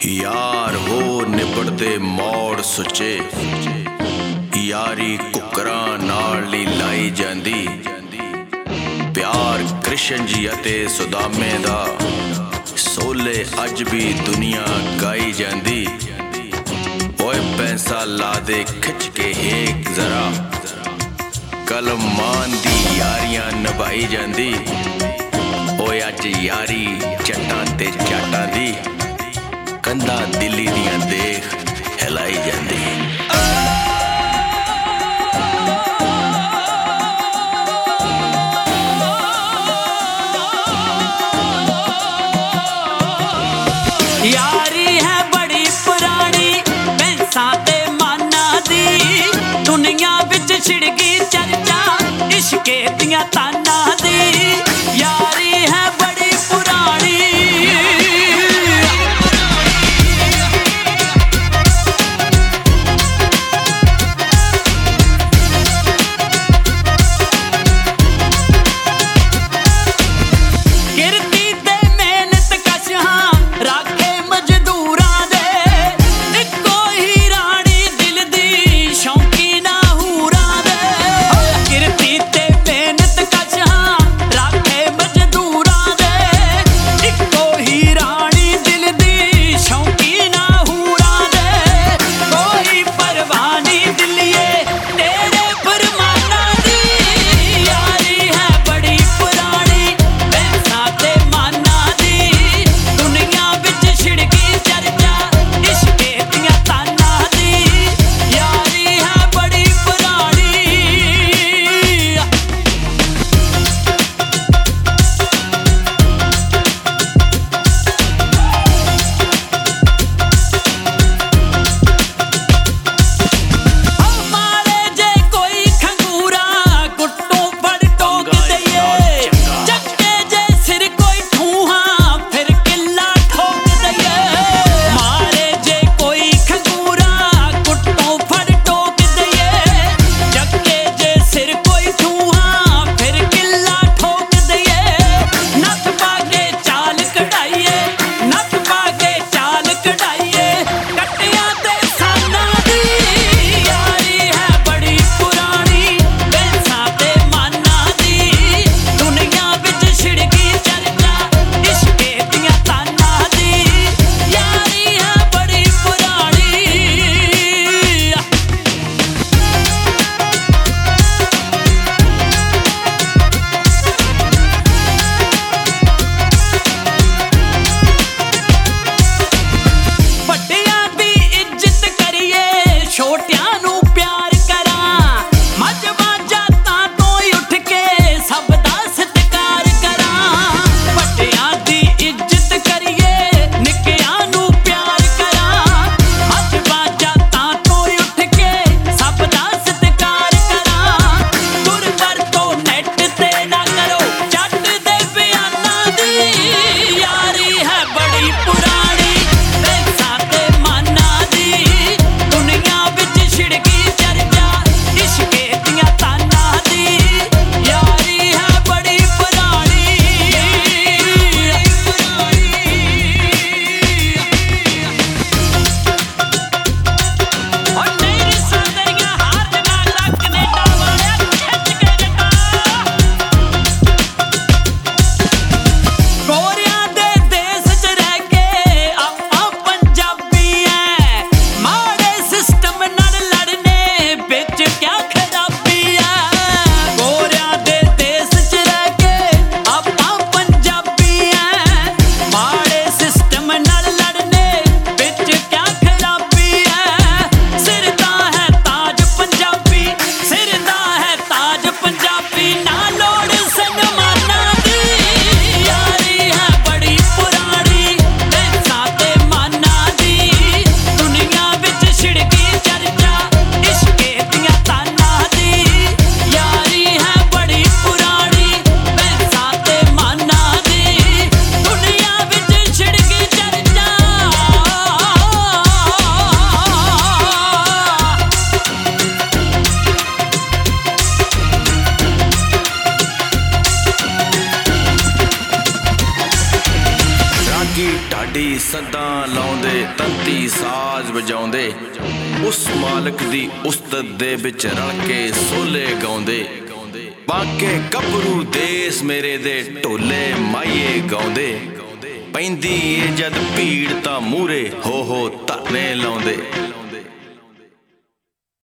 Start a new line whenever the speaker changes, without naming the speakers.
यार हो निबड़दे मौड़ सुचे, यारी कुकरां नाल नी लाई जांदी। प्यार कृष्ण जी अते सुदामे दा सोले अज भी दुनिया गाई जांदी। ओए पैसा ला दे खिच के हेक जरा, कलमान दी यारियां निभाई जांदी। ओए अज यारी चट्टां ते चाटां दी, कंधा दिल्ली दियां देख हिलाई जांदी।
यारी है बड़ी पुरानी बैंसा ते माना दी, दुनिया विच छिड़गी चर्चा इश्के दियां ताना दी। यारी है बड़ी पुरानी, गिरती ते मेहनत कशहां राखे मजदूरां दे, इक्को ही रानी दिल दी शौकीना हूरां दे। गिरती ते मेहनत कशहां
ਸੱਦਾਂ ਲਾਉਂਦੇ, ਤੰਤੀ ਸਾਜ਼ ਵਜਾਉਂਦੇ, ਉਸ ਮਾਲਕ ਦੀ ਉਸਤਤ ਦੇ ਵਿੱਚ ਰਲ ਕੇ ਸੋਲੇ ਗਾਉਂਦੇ। ਬਾਕੇ ਗੱਭਰੂ ਦੇਸ ਮੇਰੇ ਦੇ ਢੋਲੇ ਮਾਈਏ ਗਾਉਂਦੇ। ਪੈਂਦੀ ਏ ਜਦ ਭੀੜ ਤਾਂ ਮੂਹਰੇ ਹੋ ਧਰਨੇ ਲਾਉਂਦੇ।